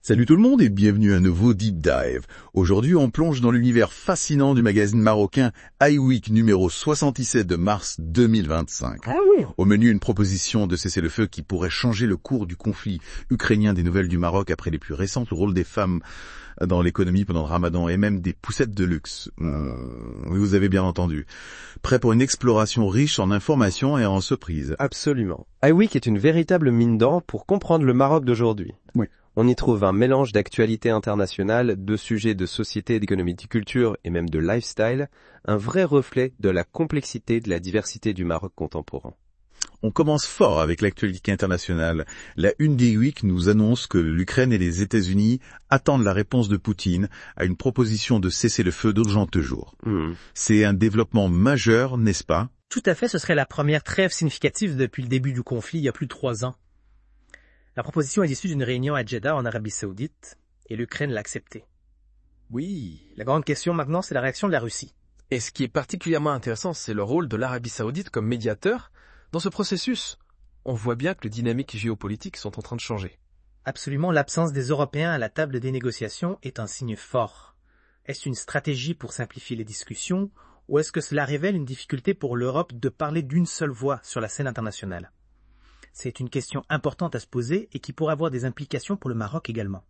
Salut tout le monde et bienvenue à un nouveau Deep Dive. Aujourd'hui, on plonge dans l'univers fascinant du magazine marocain iWeek numéro 77 de mars 2025. Ah oui. Au menu, une proposition de cessez-le-feu qui pourrait changer le cours du conflit ukrainien, des nouvelles du Maroc après les plus récentes, le rôle des femmes dans l'économie pendant le Ramadan et même des poussettes de luxe. Oui, vous avez bien entendu. Prêt pour une exploration riche en informations et en surprises. Absolument. iWeek est une véritable mine d'or pour comprendre le Maroc d'aujourd'hui. Oui. On y trouve un mélange d'actualités internationales, de sujets de société, d'économie, de culture et même de lifestyle, un vrai reflet de la complexité de la diversité du Maroc contemporain. On commence fort avec l'actualité internationale. La une des Week nous annonce que l'Ukraine et les États-Unis attendent la réponse de Poutine à une proposition de cessez-le-feu d'urgente jour. C'est un développement majeur, n'est-ce pas? Tout à fait, ce serait la première trêve significative depuis le début du conflit, il y a plus de 3 ans. La proposition est issue d'une réunion à Jeddah en Arabie Saoudite, et l'Ukraine l'a acceptée. Oui. La grande question maintenant, c'est la réaction de la Russie. Et ce qui est particulièrement intéressant, c'est le rôle de l'Arabie Saoudite comme médiateur dans ce processus. On voit bien que les dynamiques géopolitiques sont en train de changer. Absolument, l'absence des Européens à la table des négociations est un signe fort. Est-ce une stratégie pour simplifier les discussions, ou est-ce que cela révèle une difficulté pour l'Europe de parler d'une seule voix sur la scène internationale? C'est une question importante à se poser et qui pourrait avoir des implications pour le Maroc également.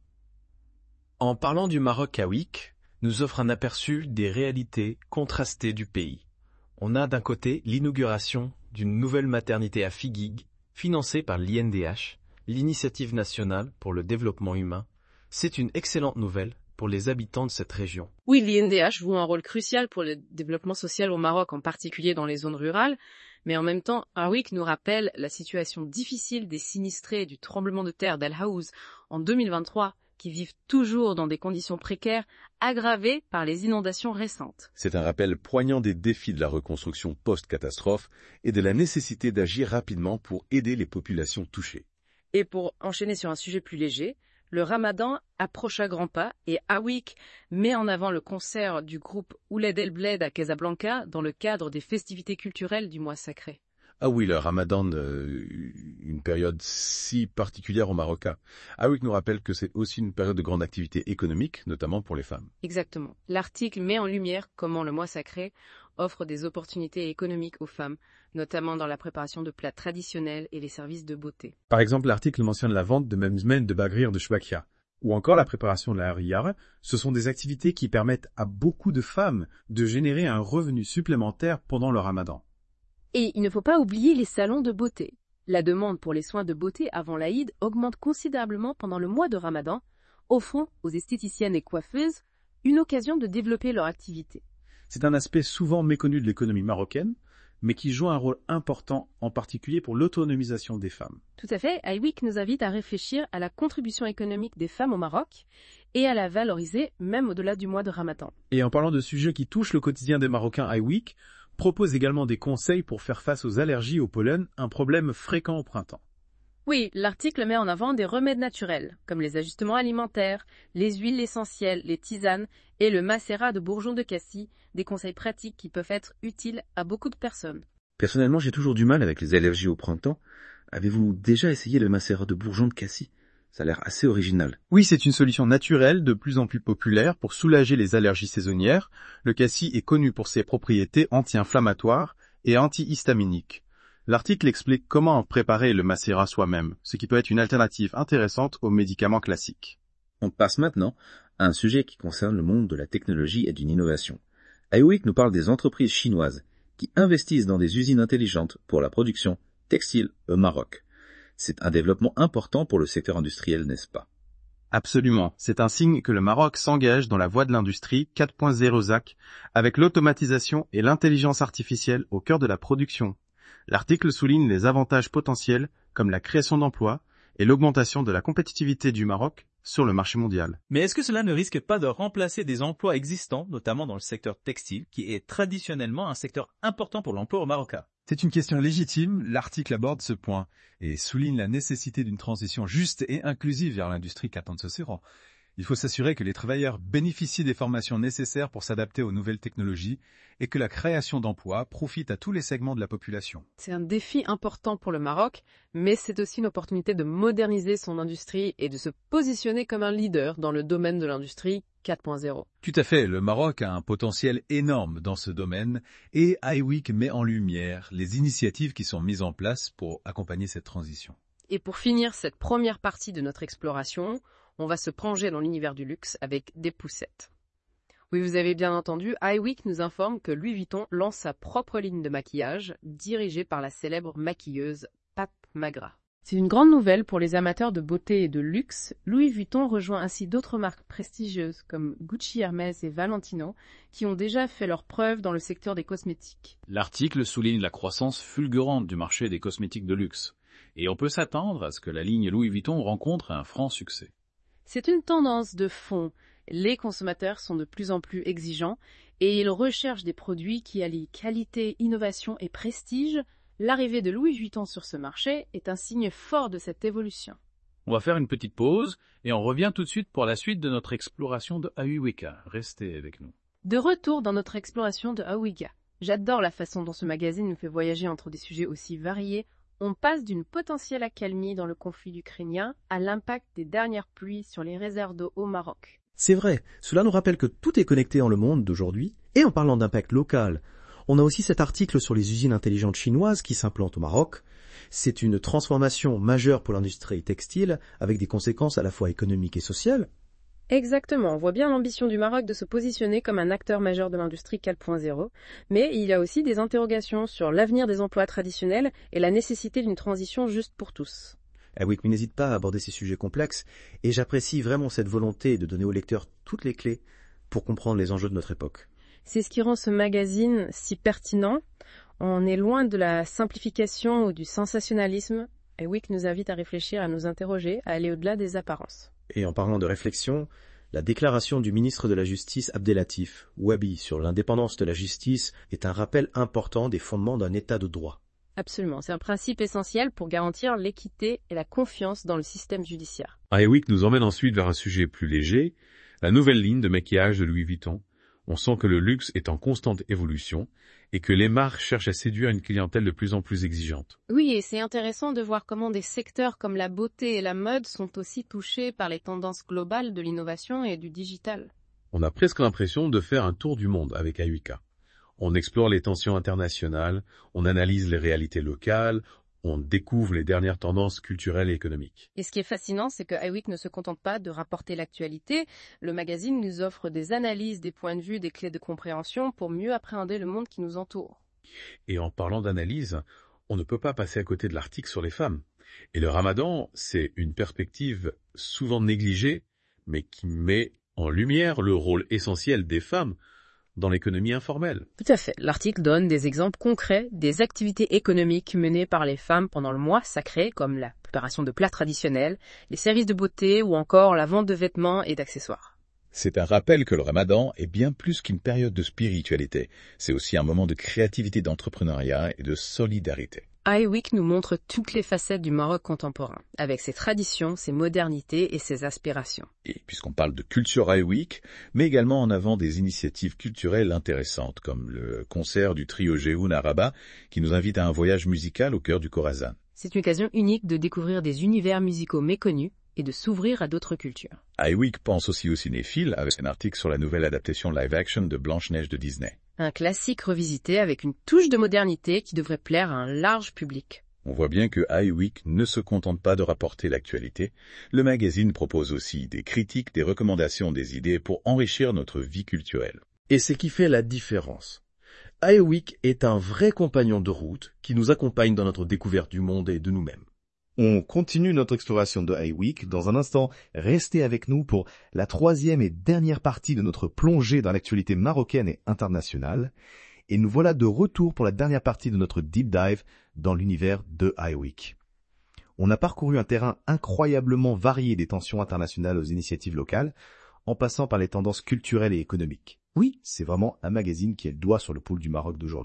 En parlant du Maroc iWeek, nous offre un aperçu des réalités contrastées du pays. On a d'un côté l'inauguration d'une nouvelle maternité à Figuig, financée par l'INDH, l'Initiative nationale pour le développement humain. C'est une excellente nouvelle pour les habitants de cette région. Oui, l'INDH joue un rôle crucial pour le développement social au Maroc, en particulier dans les zones rurales, mais en même temps, iWeek nous rappelle la situation difficile des sinistrés du tremblement de terre d'Al Haouz en 2023, qui vivent toujours dans des conditions précaires, aggravées par les inondations récentes. C'est un rappel poignant des défis de la reconstruction post-catastrophe et de la nécessité d'agir rapidement pour aider les populations touchées. Et pour enchaîner sur un sujet plus léger, le Ramadan approche à grands pas et iWeek met en avant le concert du groupe Ouled El Bled à Casablanca dans le cadre des festivités culturelles du mois sacré. Ah oui, le Ramadan, une période si particulière au Maroc. iWeek nous rappelle que c'est aussi une période de grande activité économique, notamment pour les femmes. Exactement. L'article met en lumière comment le mois sacré offre des opportunités économiques aux femmes, notamment dans la préparation de plats traditionnels et les services de beauté. Par exemple, l'article mentionne la vente de memzmen de bagrir de Chouakia, ou encore la préparation de la hariyar. Ce sont des activités qui permettent à beaucoup de femmes de générer un revenu supplémentaire pendant le Ramadan. Et il ne faut pas oublier les salons de beauté. La demande pour les soins de beauté avant l'Aïd augmente considérablement pendant le mois de Ramadan, offrant aux esthéticiennes et coiffeuses une occasion de développer leur activité. C'est un aspect souvent méconnu de l'économie marocaine, mais qui joue un rôle important, en particulier pour l'autonomisation des femmes. Tout à fait, iWeek nous invite à réfléchir à la contribution économique des femmes au Maroc et à la valoriser même au-delà du mois de Ramadan. Et en parlant de sujets qui touchent le quotidien des Marocains, iWeek propose également des conseils pour faire face aux allergies au pollen, un problème fréquent au printemps. Oui, l'article met en avant des remèdes naturels, comme les ajustements alimentaires, les huiles essentielles, les tisanes et le macérat de bourgeons de cassis, des conseils pratiques qui peuvent être utiles à beaucoup de personnes. Personnellement, j'ai toujours du mal avec les allergies au printemps. Avez-vous déjà essayé le macérat de bourgeons de cassis? Ça a l'air assez original. Oui, c'est une solution naturelle de plus en plus populaire pour soulager les allergies saisonnières. Le cassis est connu pour ses propriétés anti-inflammatoires et antihistaminiques. L'article explique comment préparer le macérat soi-même, ce qui peut être une alternative intéressante aux médicaments classiques. On passe maintenant à un sujet qui concerne le monde de la technologie et d'une innovation. iWeek nous parle des entreprises chinoises qui investissent dans des usines intelligentes pour la production textile au Maroc. C'est un développement important pour le secteur industriel, n'est-ce pas? Absolument. C'est un signe que le Maroc s'engage dans la voie de l'industrie 4.0 ZAC, avec l'automatisation et l'intelligence artificielle au cœur de la production. L'article souligne les avantages potentiels comme la création d'emplois et l'augmentation de la compétitivité du Maroc sur le marché mondial. Mais est-ce que cela ne risque pas de remplacer des emplois existants, notamment dans le secteur textile, qui est traditionnellement un secteur important pour l'emploi au Maroc? C'est une question légitime, l'article aborde ce point et souligne la nécessité d'une transition juste et inclusive vers l'industrie 4.0. Il faut s'assurer que les travailleurs bénéficient des formations nécessaires pour s'adapter aux nouvelles technologies et que la création d'emplois profite à tous les segments de la population. C'est un défi important pour le Maroc, mais c'est aussi une opportunité de moderniser son industrie et de se positionner comme un leader dans le domaine de l'industrie 4.0. Tout à fait, le Maroc a un potentiel énorme dans ce domaine et iWeek met en lumière les initiatives qui sont mises en place pour accompagner cette transition. Et pour finir cette première partie de notre exploration, on va se plonger dans l'univers du luxe avec des poussettes. Oui, vous avez bien entendu, iWeek nous informe que Louis Vuitton lance sa propre ligne de maquillage, dirigée par la célèbre maquilleuse Pat Magra. C'est une grande nouvelle pour les amateurs de beauté et de luxe. Louis Vuitton rejoint ainsi d'autres marques prestigieuses comme Gucci, Hermès et Valentino, qui ont déjà fait leurs preuves dans le secteur des cosmétiques. L'article souligne la croissance fulgurante du marché des cosmétiques de luxe, et on peut s'attendre à ce que la ligne Louis Vuitton rencontre un franc succès. C'est une tendance de fond. Les consommateurs sont de plus en plus exigeants et ils recherchent des produits qui allient qualité, innovation et prestige. L'arrivée de Louis Vuitton sur ce marché est un signe fort de cette évolution. On va faire une petite pause et on revient tout de suite pour la suite de notre exploration de iWeek. Restez avec nous. De retour dans notre exploration de iWeek. J'adore la façon dont ce magazine nous fait voyager entre des sujets aussi variés. On passe d'une potentielle accalmie dans le conflit ukrainien à l'impact des dernières pluies sur les réserves d'eau au Maroc. C'est vrai, cela nous rappelle que tout est connecté dans le monde d'aujourd'hui. Et en parlant d'impact local, on a aussi cet article sur les usines intelligentes chinoises qui s'implantent au Maroc. C'est une transformation majeure pour l'industrie textile avec des conséquences à la fois économiques et sociales. Exactement, on voit bien l'ambition du Maroc de se positionner comme un acteur majeur de l'industrie 4.0, mais il y a aussi des interrogations sur l'avenir des emplois traditionnels et la nécessité d'une transition juste pour tous. iWeek n'hésite pas à aborder ces sujets complexes, et j'apprécie vraiment cette volonté de donner aux lecteurs toutes les clés pour comprendre les enjeux de notre époque. C'est ce qui rend ce magazine si pertinent. On est loin de la simplification ou du sensationnalisme. iWeek nous invite à réfléchir, à nous interroger, à aller au-delà des apparences. Et en parlant de réflexion, la déclaration du ministre de la Justice Abdelatif Wahbi sur l'indépendance de la justice est un rappel important des fondements d'un état de droit. Absolument, c'est un principe essentiel pour garantir l'équité et la confiance dans le système judiciaire. iWeek nous emmène ensuite vers un sujet plus léger, la nouvelle ligne de maquillage de Louis Vuitton. On sent que le luxe est en constante évolution et que les marques cherchent à séduire une clientèle de plus en plus exigeante. Oui, et c'est intéressant de voir comment des secteurs comme la beauté et la mode sont aussi touchés par les tendances globales de l'innovation et du digital. On a presque l'impression de faire un tour du monde avec iWeek. On explore les tensions internationales, on analyse les réalités locales, on découvre les dernières tendances culturelles et économiques. Et ce qui est fascinant, c'est que iWeek ne se contente pas de rapporter l'actualité. Le magazine nous offre des analyses, des points de vue, des clés de compréhension pour mieux appréhender le monde qui nous entoure. Et en parlant d'analyse, on ne peut pas passer à côté de l'article sur les femmes. Et le Ramadan, c'est une perspective souvent négligée, mais qui met en lumière le rôle essentiel des femmes dans l'économie informelle. Tout à fait. L'article donne des exemples concrets des activités économiques menées par les femmes pendant le mois sacré, comme la préparation de plats traditionnels, les services de beauté ou encore la vente de vêtements et d'accessoires. C'est un rappel que le Ramadan est bien plus qu'une période de spiritualité. C'est aussi un moment de créativité, d'entrepreneuriat et de solidarité. iWeek nous montre toutes les facettes du Maroc contemporain, avec ses traditions, ses modernités et ses aspirations. Et puisqu'on parle de culture iWeek, met également en avant des initiatives culturelles intéressantes, comme le concert du trio Géoun à Rabat, qui nous invite à un voyage musical au cœur du Khorasan. C'est une occasion unique de découvrir des univers musicaux méconnus et de s'ouvrir à d'autres cultures. iWeek pense aussi au cinéphile avec un article sur la nouvelle adaptation live-action de Blanche-Neige de Disney. Un classique revisité avec une touche de modernité qui devrait plaire à un large public. On voit bien que iWeek ne se contente pas de rapporter l'actualité. Le magazine propose aussi des critiques, des recommandations, des idées pour enrichir notre vie culturelle. Et c'est qui fait la différence. iWeek est un vrai compagnon de route qui nous accompagne dans notre découverte du monde et de nous-mêmes. On continue notre exploration de iWeek. Dans un instant, restez avec nous pour la troisième et dernière partie de notre plongée dans l'actualité marocaine et internationale. Et nous voilà de retour pour la dernière partie de notre deep dive dans l'univers de iWeek. On a parcouru un terrain incroyablement varié des tensions internationales aux initiatives locales, en passant par les tendances culturelles et économiques. Oui, c'est vraiment un magazine qui est le doigt sur le pouls du Maroc d'aujourd'hui.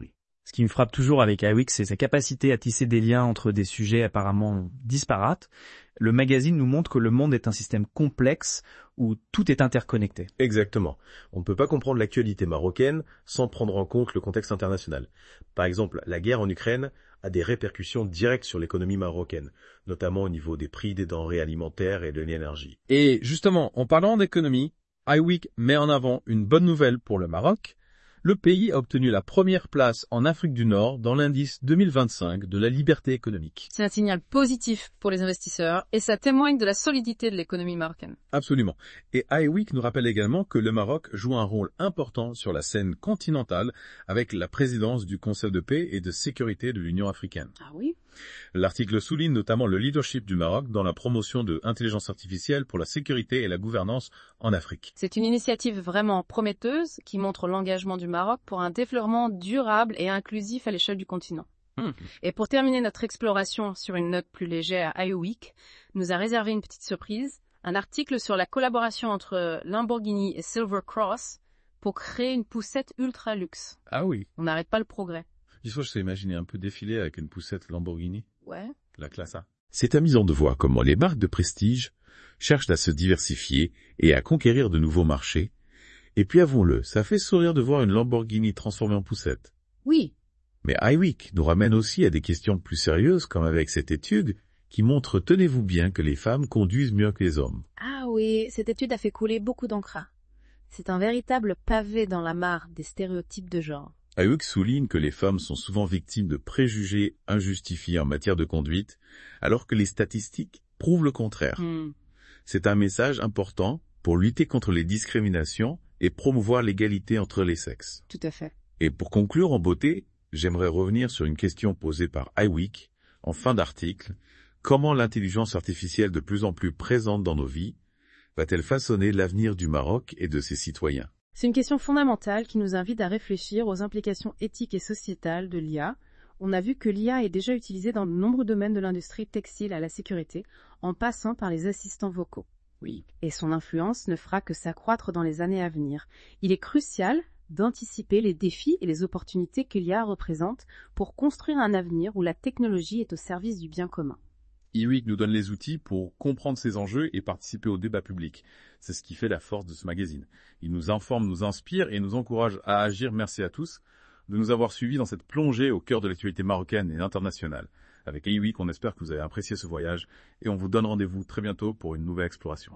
Ce qui me frappe toujours avec iWeek, c'est sa capacité à tisser des liens entre des sujets apparemment disparates. Le magazine nous montre que le monde est un système complexe où tout est interconnecté. Exactement. On ne peut pas comprendre l'actualité marocaine sans prendre en compte le contexte international. Par exemple, la guerre en Ukraine a des répercussions directes sur l'économie marocaine, notamment au niveau des prix des denrées alimentaires et de l'énergie. Et justement, en parlant d'économie, iWeek met en avant une bonne nouvelle pour le Maroc. Le pays a obtenu la première place en Afrique du Nord dans l'indice 2025 de la liberté économique. C'est un signal positif pour les investisseurs et ça témoigne de la solidité de l'économie marocaine. Absolument. Et iWeek nous rappelle également que le Maroc joue un rôle important sur la scène continentale avec la présidence du Conseil de paix et de sécurité de l'Union africaine. Ah oui? L'article souligne notamment le leadership du Maroc dans la promotion de l'intelligence artificielle pour la sécurité et la gouvernance en Afrique. C'est une initiative vraiment prometteuse qui montre l'engagement du Maroc pour un développement durable et inclusif à l'échelle du continent. Et pour terminer notre exploration sur une note plus légère, iWeek nous a réservé une petite surprise, un article sur la collaboration entre Lamborghini et Silver Cross pour créer une poussette ultra luxe. Ah oui. On n'arrête pas le progrès. Il faut se imaginer un peu défiler avec une poussette Lamborghini. Ouais. La classe A. C'est amusant de voir comment les marques de prestige cherchent à se diversifier et à conquérir de nouveaux marchés. Et puis avouons-le, ça fait sourire de voir une Lamborghini transformée en poussette. Oui. Mais iWeek nous ramène aussi à des questions plus sérieuses, comme avec cette étude qui montre, tenez-vous bien, que les femmes conduisent mieux que les hommes. Ah oui, cette étude a fait couler beaucoup d'encre. C'est un véritable pavé dans la mare des stéréotypes de genre. iWeek souligne que les femmes sont souvent victimes de préjugés injustifiés en matière de conduite, alors que les statistiques prouvent le contraire. C'est un message important pour lutter contre les discriminations et promouvoir l'égalité entre les sexes. Tout à fait. Et pour conclure en beauté, j'aimerais revenir sur une question posée par iWeek en fin d'article. Comment l'intelligence artificielle de plus en plus présente dans nos vies va-t-elle façonner l'avenir du Maroc et de ses citoyens ? C'est une question fondamentale qui nous invite à réfléchir aux implications éthiques et sociétales de l'IA. On a vu que l'IA est déjà utilisée dans de nombreux domaines de l'industrie textile à la sécurité, en passant par les assistants vocaux. Oui. Et son influence ne fera que s'accroître dans les années à venir. Il est crucial d'anticiper les défis et les opportunités que l'IA représente pour construire un avenir où la technologie est au service du bien commun. iWeek nous donne les outils pour comprendre ces enjeux et participer au débat public. C'est ce qui fait la force de ce magazine. Il nous informe, nous inspire et nous encourage à agir. Merci à tous de nous avoir suivis dans cette plongée au cœur de l'actualité marocaine et internationale. Avec iWeek, on espère que vous avez apprécié ce voyage et on vous donne rendez-vous très bientôt pour une nouvelle exploration.